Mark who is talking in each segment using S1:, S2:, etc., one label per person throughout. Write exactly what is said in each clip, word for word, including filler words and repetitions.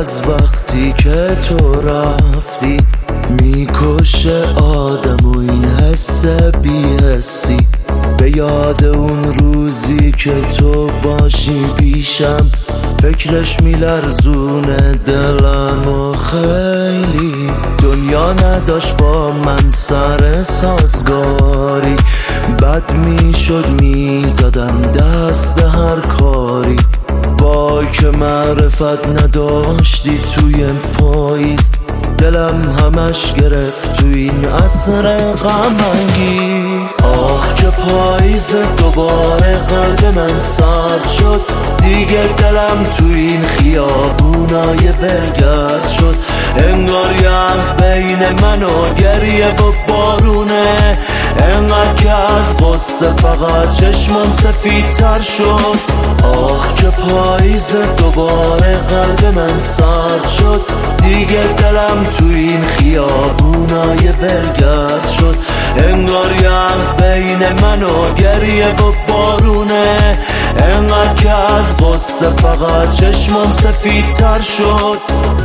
S1: از وقتی که تو رفتی میکشه آدم و این حس بی حسی. به یاد اون روزی که تو باشی پیشم فکرش میلرزونه دلم و خیلی. دنیا نداشت با من سر سازگاری، بد میشد میزدم دست به هر کاری. وای که معرفت نداشتی توی پاییز، دلم همش گرفت تو این عصر غم انگیز. آخ که پاییز دوباره قلب من سرد شد، دیگه دلم تو این خیابونای ولگرد شد. انگار یخ بین من و گریه و بارونه، انقدر که از غصه فقط چشمم سفیدتر شد. آخ که پاییز دوباره قلب من سرد شد، دیگه دلم تو این خیابونای ولگرد شد. انگار یخ بین من و گریه و بارونه، انقدر که از غصه فقط چشمم سفیدتر شد.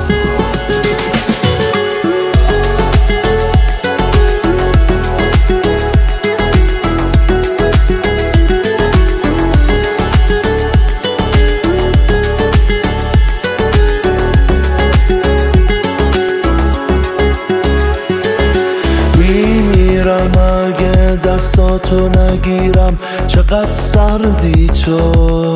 S1: اگه دستاتو نگیرم چقدر سردی تو،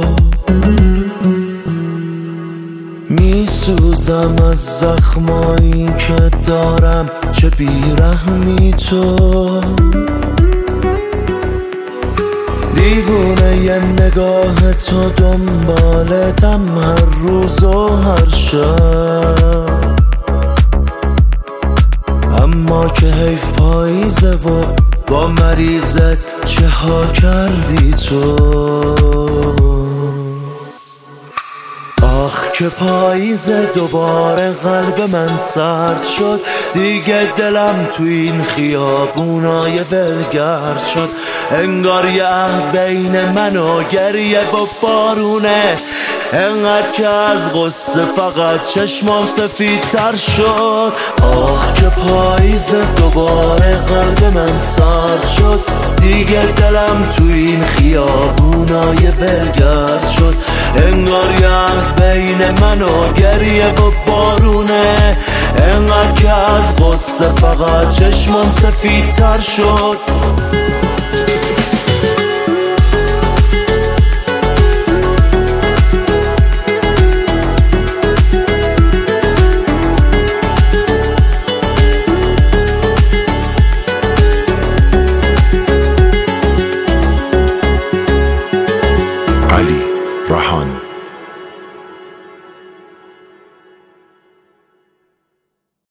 S1: میسوزم از زخمایی که دارم چه بیرحمی تو. دیوونه یه نگاه تو دنبالتم هر روز و هر شب، اما که حیف پاییزه و با مریضت چه ها کردی تو. آخ که پاییزه دوباره قلب من سرد شد، دیگه دلم تو این خیابونای ولگرد شد. انگار یه بین من و گریه و بارونه، انقدر که از غصه فقط چشمام سفیدتر شد. آخ که پاییز دوباره قلب من سرد شد، دیگه دلم تو این خیابونای ولگرد شد. انگار یخ بین من و گریه و بارونه، انقدر که از غصه فقط چشمام سفیدتر شد.